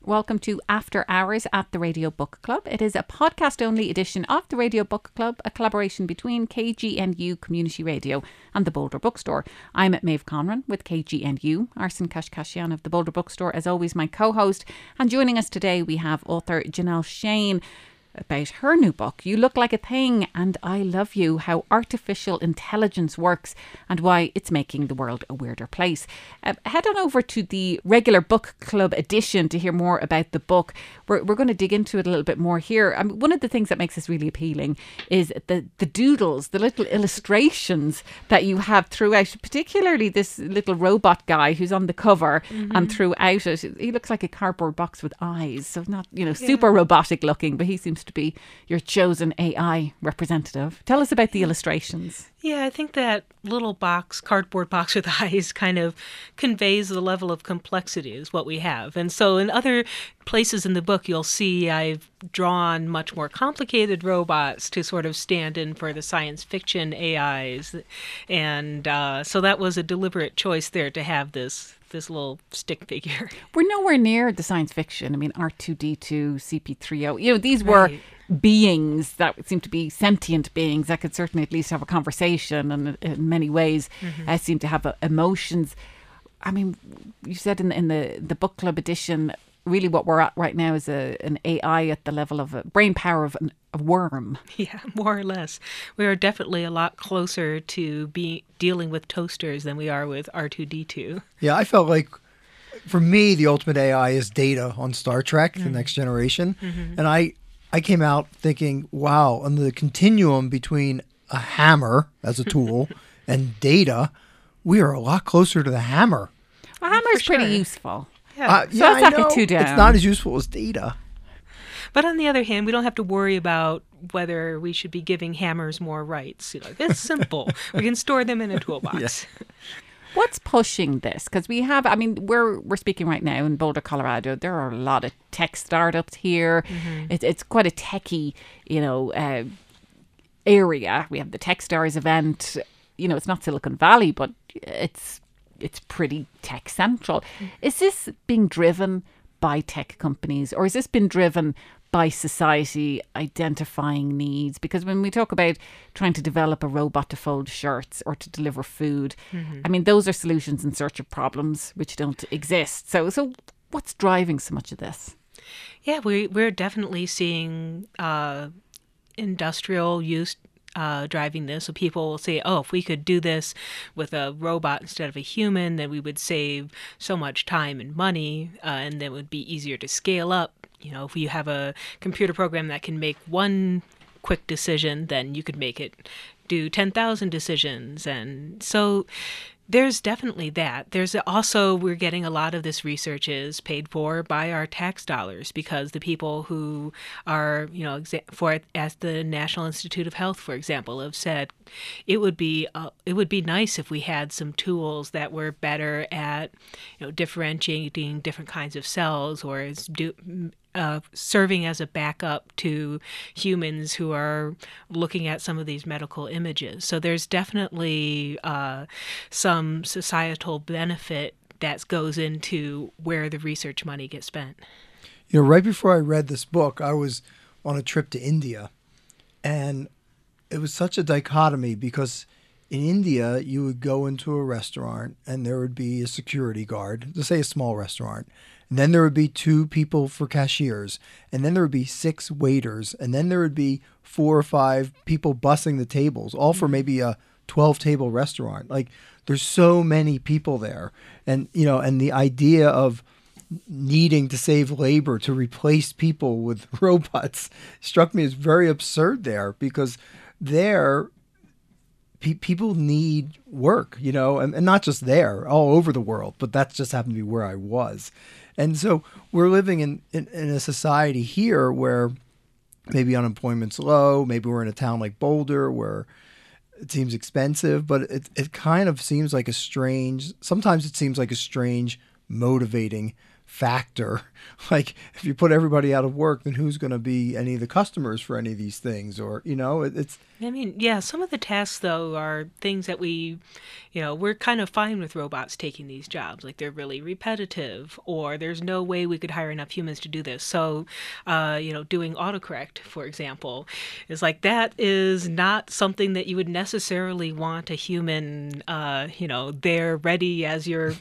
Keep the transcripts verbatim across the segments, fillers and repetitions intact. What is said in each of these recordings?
Welcome to After Hours at the Radio Book Club. It is a podcast-only edition of the Radio Book Club, a collaboration between K G N U Community Radio and the Boulder Bookstore. I'm Maeve Conran with K G N U, Arsen Kashkashian of the Boulder Bookstore, as always my co-host. And joining us today we have author Janelle Shane, about her new book, You Look Like a Thing and I Love You, How Artificial Intelligence Works and Why It's Making the World a Weirder Place. Uh, head on over to the regular book club edition to hear more about the book. We're, we're going to dig into it a little bit more here. I mean, one of the things that makes this really appealing is the, the doodles, the little illustrations that you have throughout, particularly this little robot guy who's on the cover mm-hmm. and throughout it. He looks like a cardboard box with eyes, so not, you know, super yeah. robotic looking, but he seems to be your chosen A I representative. Tell us about the illustrations. Yeah, I think that little box, cardboard box with eyes kind of conveys the level of complexity is what we have. And so in other places in the book, you'll see I've drawn much more complicated robots to sort of stand in for the science fiction A Is. And uh, so that was a deliberate choice there to have this this little stick figure. We're nowhere near the science fiction. I mean, R two D two, C P three O, you know, these were right. beings that seem to be sentient beings that could certainly at least have a conversation and in many ways mm-hmm. uh, seem to have uh, emotions. I mean, you said in, in the, the book club edition, really what we're at right now is a, an A I at the level of a brain power of an, a worm. Yeah, more or less. We are definitely a lot closer to be dealing with toasters than we are with R two D two. Yeah, I felt like, for me, the ultimate A I is Data on Star Trek, mm-hmm. The Next Generation. Mm-hmm. And I, I came out thinking, wow, on the continuum between a hammer as a tool and Data, we are a lot closer to the hammer. A hammer is pretty sure. useful. Yeah, uh, so yeah let's I not know. get too down. It's not as useful as Data. But on the other hand, we don't have to worry about whether we should be giving hammers more rights. You know, it's simple. We can store them in a toolbox. Yeah. What's pushing this? Because we have, I mean, we're we're speaking right now in Boulder, Colorado. There are a lot of tech startups here. Mm-hmm. It's it's quite a techie, you know, uh, area. We have the TechStars event. You know, it's not Silicon Valley, but it's it's pretty tech central. Mm-hmm. Is this being driven by tech companies, or has this been driven by society identifying needs? Because when we talk about trying to develop a robot to fold shirts or to deliver food, mm-hmm. I mean, those are solutions in search of problems which don't exist. So, so what's driving so much of this? Yeah, we, we're definitely seeing uh, industrial use Uh, driving this. So people will say, oh, if we could do this with a robot instead of a human, then we would save so much time and money, uh, and then it would be easier to scale up. You know, if you have a computer program that can make one quick decision, then you could make it do ten thousand decisions. And so there's definitely that. There's also, we're getting a lot of this research is paid for by our tax dollars, because the people who are, you know, exa- for as the National Institute of Health, for example, have said it would be uh, it would be nice if we had some tools that were better at, you know, differentiating different kinds of cells, or is do. Uh, serving as a backup to humans who are looking at some of these medical images. So there's definitely uh, some societal benefit that goes into where the research money gets spent. You know, right before I read this book, I was on a trip to India, and it was such a dichotomy, because in India, you would go into a restaurant and there would be a security guard, let's say a small restaurant. And then there would be two people for cashiers. And then there would be six waiters. And then there would be four or five people bussing the tables, all for maybe a twelve-table restaurant. Like, there's so many people there. And, you know, and the idea of needing to save labor to replace people with robots struck me as very absurd there, because there pe- people need work, you know, and, and not just there, all over the world, but that just happened to be where I was. And so we're living in, in, in a society here where maybe unemployment's low, maybe we're in a town like Boulder where it seems expensive, but it it kind of seems like a strange, sometimes it seems like a strange motivating factor Like, if you put everybody out of work, then who's going to be any of the customers for any of these things? Or, you know, it, it's... I mean, yeah, some of the tasks, though, are things that we, you know, we're kind of fine with robots taking these jobs. Like, they're really repetitive, or there's no way we could hire enough humans to do this. So, uh, you know, doing autocorrect, for example, is like, that is not something that you would necessarily want a human, uh, you know, there ready as you're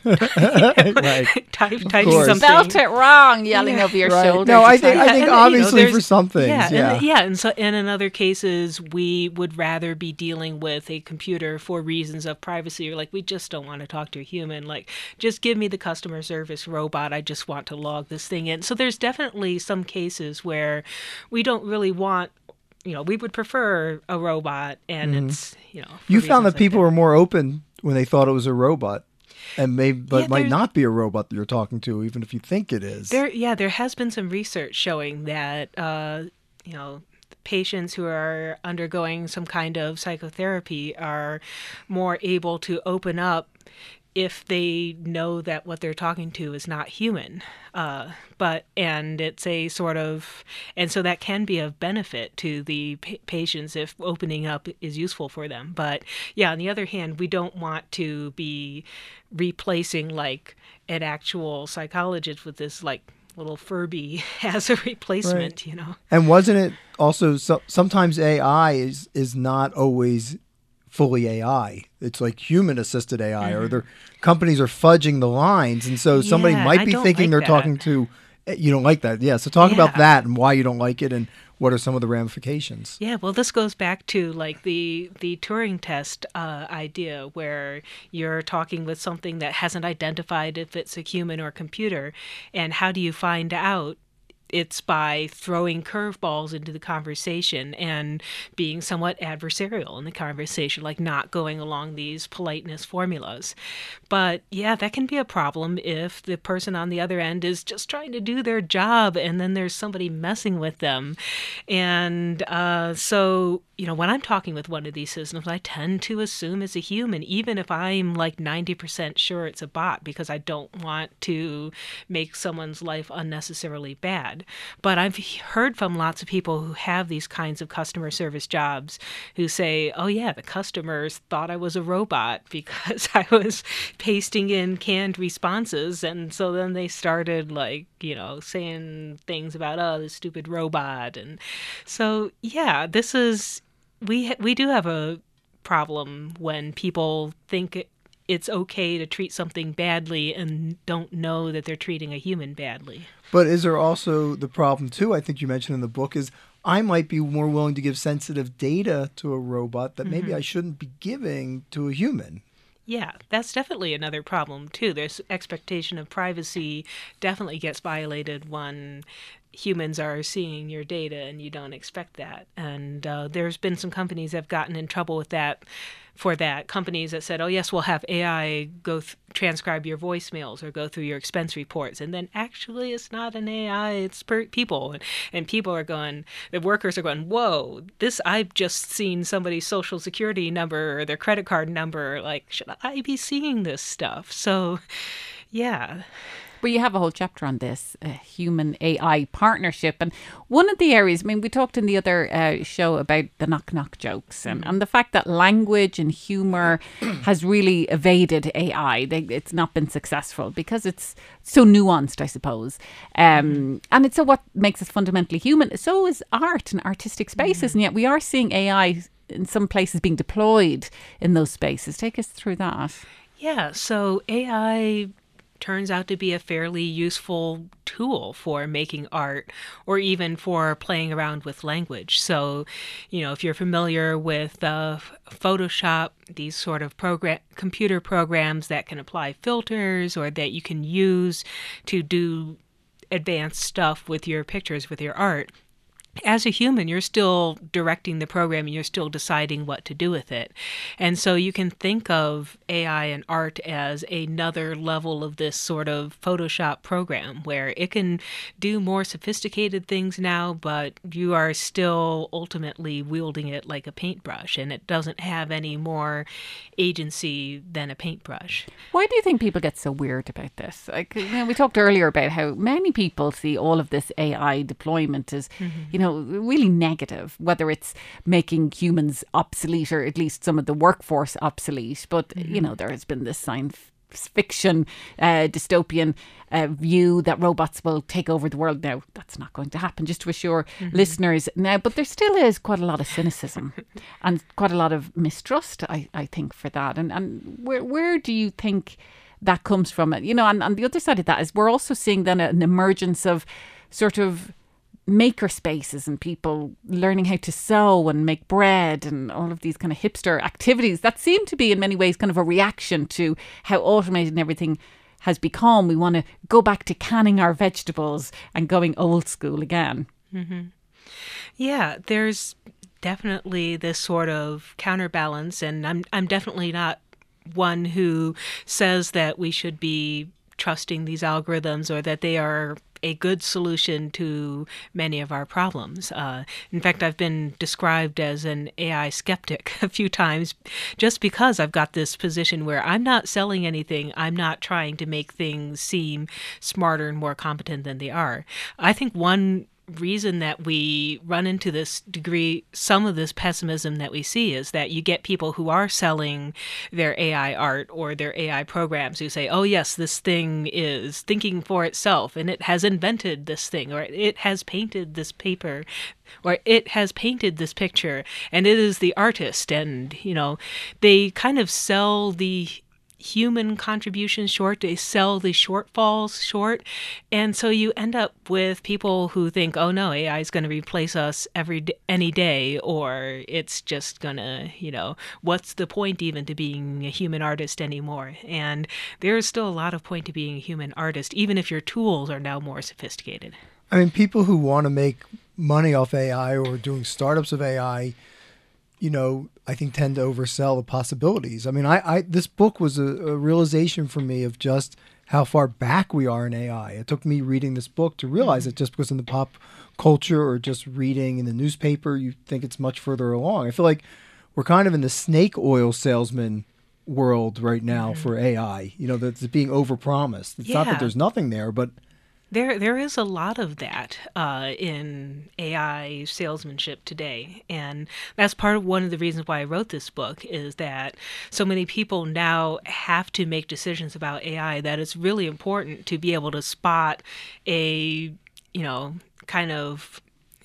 right. type, typing course. something. Spelt it wrong, yelling Yeah. over your Right. shoulder. No, to I think type. I Yeah, think and, you know, obviously for there's- some things, yeah, yeah. And, yeah, and so and in other cases, we would rather be dealing with a computer for reasons of privacy, or like, we just don't want to talk to a human. Like, just give me the customer service robot. I just want to log this thing in. So there's definitely some cases where we don't really want, you know, we would prefer a robot, and Mhm. it's, you know. for You found that reasons like people were more open when they thought it was a robot, and maybe, but Yeah, it might there's- not be a robot that you're talking to, even if you think it is. There, yeah, there has been some research showing that, uh, you know, patients who are undergoing some kind of psychotherapy are more able to open up if they know that what they're talking to is not human. Uh, but, and it's a sort of, and so that can be of benefit to the pa- patients if opening up is useful for them. But yeah, on the other hand, we don't want to be replacing like an actual psychologist with this like little Furby as a replacement, you know? And wasn't it also so, sometimes A I is is not always fully A I. It's like human assisted A I, Mm-hmm. or their companies are fudging the lines, and so somebody Yeah, might I be don't thinking like they're that. talking to. You don't like that, yeah. So talk about Yeah. that and why you don't like it, and what are some of the ramifications. Yeah, well, this goes back to like the the Turing test uh, idea, where you're talking with something that hasn't identified if it's a human or computer, and how do you find out? It's by throwing curveballs into the conversation and being somewhat adversarial in the conversation, like not going along these politeness formulas. But yeah, that can be a problem if the person on the other end is just trying to do their job and then there's somebody messing with them. And uh, so, you know, when I'm talking with one of these systems, I tend to assume it's a human, even if I'm like ninety percent sure it's a bot, because I don't want to make someone's life unnecessarily bad. But I've heard from lots of people who have these kinds of customer service jobs who say, oh yeah, the customers thought I was a robot because I was pasting in canned responses. And so then they started like, you know, saying things about, oh, this stupid robot. And so, yeah, this is, we, ha- we do have a problem when people think it, it's okay to treat something badly and don't know that they're treating a human badly. But is there also the problem too? I think you mentioned in the book is I might be more willing to give sensitive data to a robot that maybe I shouldn't be giving to a human. Yeah, that's definitely another problem too. There's expectation of privacy definitely gets violated when humans are seeing your data and you don't expect that. And uh, there's been some companies that have gotten in trouble with that. For that, companies that said, oh, yes, we'll have A I go th- transcribe your voicemails or go through your expense reports. And then actually it's not an A I, it's per- people. And, and people are going, the workers are going, whoa, this, I've just seen somebody's social security number or their credit card number. Like, should I be seeing this stuff? So, yeah. But you have a whole chapter on this uh, human A I partnership. And one of the areas, I mean, we talked in the other uh, show about the knock knock jokes and, and the fact that language and humor has really evaded A I. They, it's not been successful because it's so nuanced, I suppose. Um, and it's so what makes us fundamentally human. So is art and artistic spaces. And yet we are seeing A I in some places being deployed in those spaces. Take us through that. Yeah, so A I turns out to be a fairly useful tool for making art or even for playing around with language. So, you know, if you're familiar with uh, Photoshop, these sort of program, computer programs that can apply filters or that you can use to do advanced stuff with your pictures, with your art, as a human, you're still directing the program and you're still deciding what to do with it. And so you can think of A I and art as another level of this sort of Photoshop program where it can do more sophisticated things now, but you are still ultimately wielding it like a paintbrush, and it doesn't have any more agency than a paintbrush. Why do you think people get so weird about this? Like, you know, we talked earlier about how many people see all of this A I deployment as, mm-hmm. you know, really negative, whether it's making humans obsolete or at least some of the workforce obsolete. But, mm-hmm. you know, there has been this science fiction, uh, dystopian uh, view that robots will take over the world. Now, that's not going to happen, just to assure mm-hmm. listeners now. But there still is quite a lot of cynicism and quite a lot of mistrust, I, I think, for that. And, and where, where do you think that comes from? You know, and on the other side of that is we're also seeing then an emergence of sort of maker spaces and people learning how to sew and make bread and all of these kind of hipster activities that seem to be in many ways kind of a reaction to how automated and everything has become. We want to go back to canning our vegetables and going old school again. Mm-hmm. Yeah, there's definitely this sort of counterbalance, and I'm I'm definitely not one who says that we should be trusting these algorithms or that they are a good solution to many of our problems. Uh, in fact, I've been described as an A I skeptic a few times just because I've got this position where I'm not selling anything. I'm not trying to make things seem smarter and more competent than they are. I think one reason that we run into this degree, some of this pessimism that we see, is that you get people who are selling their A I art or their A I programs who say, oh yes, this thing is thinking for itself and it has invented this thing, or it has painted this paper, or it has painted this picture, and it is the artist. And, you know, they kind of sell the human contributions short, they sell the shortfalls short. And so you end up with people who think, oh no, A I is going to replace us every d- any day, or it's just going to, you know, what's the point even to being a human artist anymore? And there's still a lot of point to being a human artist, even if your tools are now more sophisticated. I mean, people who want to make money off A I or doing startups of A I, you know, I think tend to oversell the possibilities. I mean, I, I this book was a, a realization for me of just how far back we are in A I. It took me reading this book to realize it, just because in the pop culture or just reading in the newspaper, you think it's much further along. I feel like we're kind of in the snake oil salesman world right now mm-hmm. for A I. You know, that's being overpromised. It's yeah. not that there's nothing there, but There, there is a lot of that uh, in A I salesmanship today, and that's part of one of the reasons why I wrote this book, is that so many people now have to make decisions about A I that it's really important to be able to spot a, you know, kind of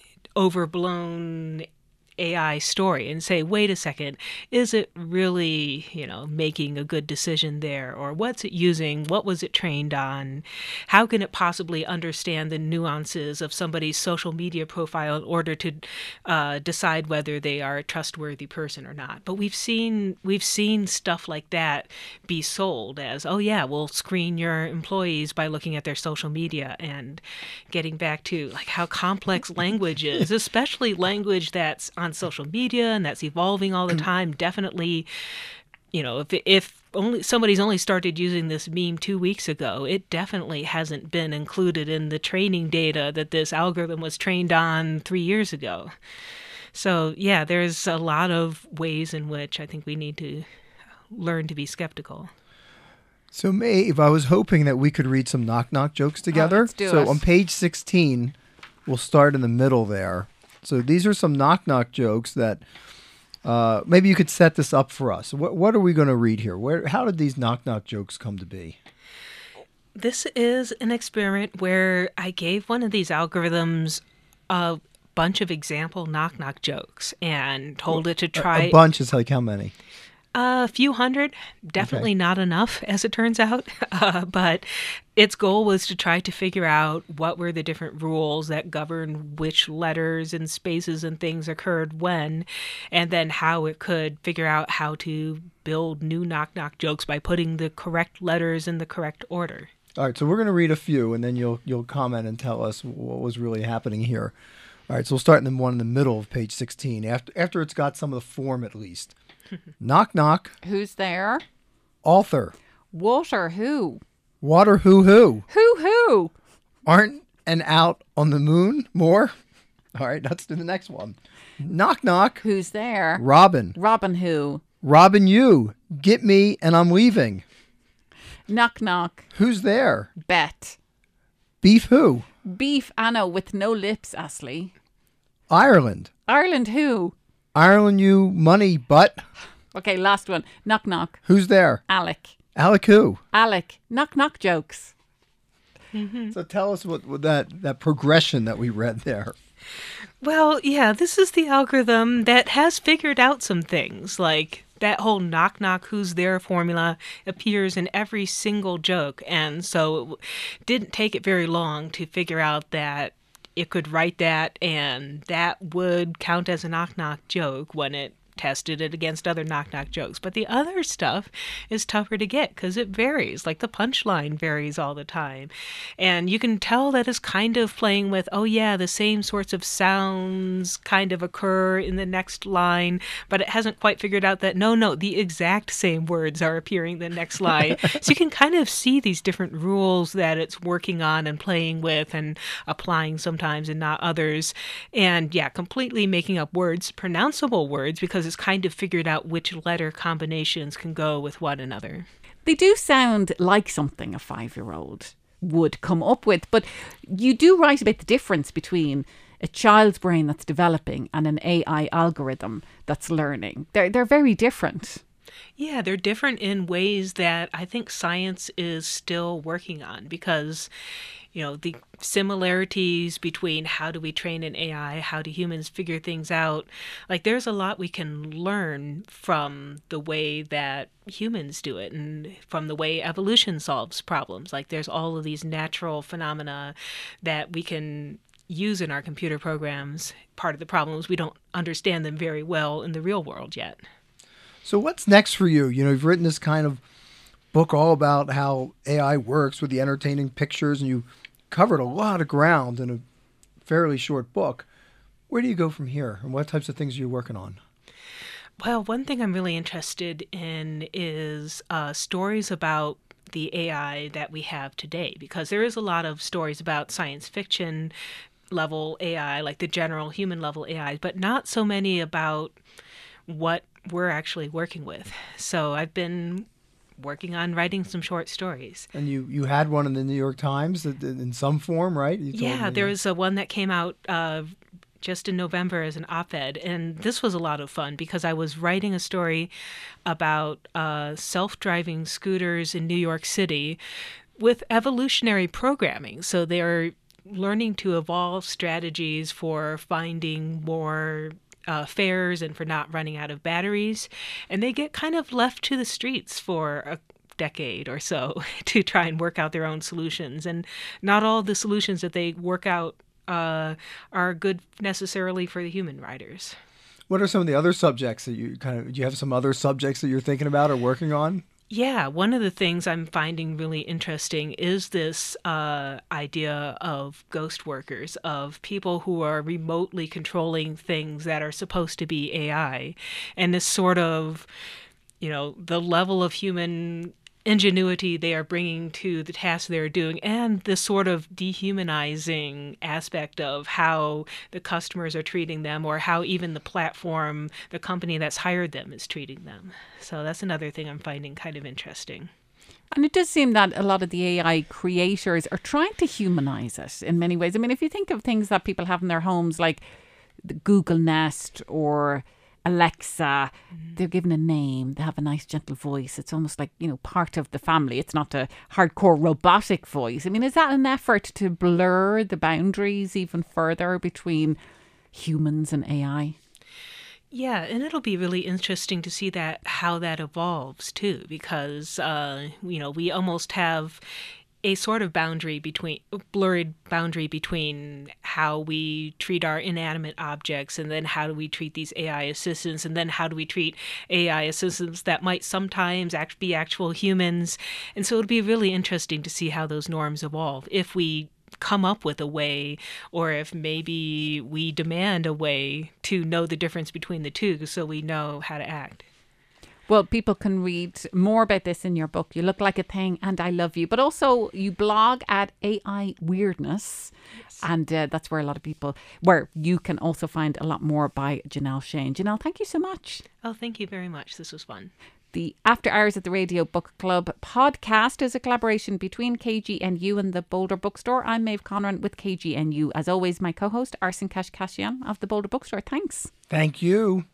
overblown A I story and say, wait a second, is it really, you know, making a good decision there? Or what's it using? What was it trained on? How can it possibly understand the nuances of somebody's social media profile in order to uh, decide whether they are a trustworthy person or not? But we've seen we've seen stuff like that be sold as, oh yeah, we'll screen your employees by looking at their social media. And getting back to like how complex language is, especially language that's on social media and that's evolving all the time. Definitely, you know, if if only somebody's only started using this meme two weeks ago, it definitely hasn't been included in the training data that this algorithm was trained on three years ago. So yeah, there's a lot of ways in which I think we need to learn to be skeptical. So Maeve, I was hoping that we could read some knock-knock jokes together. Oh, let's do so it. On page sixteen, we'll start in the middle there. So these are some knock-knock jokes that uh, maybe you could set this up for us. What, what are we going to read here? Where? How did these knock-knock jokes come to be? This is an experiment where I gave one of these algorithms a bunch of example knock-knock jokes and told it to try... A, a bunch is like how many? A few hundred, definitely Okay. not enough, as it turns out. Uh, but its goal was to try to figure out what were the different rules that govern which letters and spaces and things occurred when, and then how it could figure out how to build new knock-knock jokes by putting the correct letters in the correct order. All right, so we're going to read a few, and then you'll you'll comment and tell us what was really happening here. All right, so we'll start in the one in the middle of page sixteen, after after it's got some of the form at least. Knock, knock. Who's there? Author. Water who? Water who who. Who who? Aren't and out on the moon more? All right, let's do the next one. Knock, knock. Who's there? Robin. Robin who? Robin you. Get me and I'm leaving. Knock knock. Who's there? Bet. Beef who? Beef Anna with no lips, Astley. Ireland. Ireland who? Ireland you money butt. Okay, last one. Knock knock. Who's there? Alec. Alec who? Alec. Knock knock jokes. So tell us what, what that, that progression that we read there. Well, yeah, this is the algorithm that has figured out some things. Like that whole knock knock who's there formula appears in every single joke. And so it didn't take it very long to figure out that it could write that and that would count as a knock knock joke when it tested it against other knock knock jokes. But the other stuff is tougher to get because it varies. Like the punchline varies all the time. And you can tell that it's kind of playing with, oh yeah, the same sorts of sounds kind of occur in the next line, but it hasn't quite figured out that no, no, the exact same words are appearing in the next line. So you can kind of see these different rules that it's working on and playing with and applying sometimes and not others. And yeah, completely making up words, pronounceable words, because it's kind of figured out which letter combinations can go with one another. They do sound like something a five-year-old would come up with, but you do write about the difference between a child's brain that's developing and an A I algorithm that's learning. They're, they're very different. Yeah, they're different in ways that I think science is still working on because, you know, the similarities between how do we train an A I, how do humans figure things out, like there's a lot we can learn from the way that humans do it and from the way evolution solves problems. Like there's all of these natural phenomena that we can use in our computer programs. Part of the problem is we don't understand them very well in the real world yet. So what's next for you? You know, you've written this kind of book all about how A I works with the entertaining pictures, and you covered a lot of ground in a fairly short book. Where do you go from here, and what types of things are you working on? Well, one thing I'm really interested in is uh, stories about the A I that we have today, because there is a lot of stories about science fiction level A I, like the general human level A I, but not so many about what we're actually working with. So I've been working on writing some short stories. And you, you had one in the New York Times in some form, right? You told yeah, me. there was a one that came out uh, just in November as an op-ed, and this was a lot of fun because I was writing a story about uh, self-driving scooters in New York City with evolutionary programming. So they're learning to evolve strategies for finding more Uh, fares and for not running out of batteries. And they get kind of left to the streets for a decade or so to try and work out their own solutions. And not all the solutions that they work out uh, are good necessarily for the human riders. What are some of the other subjects that you kind of, do you have some other subjects that you're thinking about or working on? Yeah, one of the things I'm finding really interesting is this uh, idea of ghost workers, of people who are remotely controlling things that are supposed to be A I. And this sort of, you know, the level of human ingenuity they are bringing to the task they're doing, and the sort of dehumanizing aspect of how the customers are treating them, or how even the platform, the company that's hired them, is treating them. So that's another thing I'm finding kind of interesting. And it does seem that a lot of the A I creators are trying to humanize it in many ways. I mean, if you think of things that people have in their homes, like the Google Nest or Alexa, mm. they're given a name, they have a nice gentle voice. It's almost like, you know, part of the family. It's not a hardcore robotic voice. I mean, is that an effort to blur the boundaries even further between humans and A I? Yeah, and it'll be really interesting to see that how that evolves too, because uh, you know, we almost have a sort of boundary between, blurred boundary between how we treat our inanimate objects, and then how do we treat these A I assistants, and then how do we treat A I assistants that might sometimes act, be actual humans. And so it'll be really interesting to see how those norms evolve if we come up with a way, or if maybe we demand a way to know the difference between the two so we know how to act. Well, people can read more about this in your book, You Look Like a Thing and I Love You. But also you blog at A I Weirdness. Yes. And uh, that's where a lot of people, where you can also find a lot more by Janelle Shane. Janelle, thank you so much. Oh, thank you very much. This was fun. The After Hours at the Radio Book Club podcast is a collaboration between K G N U and the Boulder Bookstore. I'm Maeve Conran with K G N U. As always, my co-host, Arsen Kashkashian of the Boulder Bookstore. Thanks. Thank you.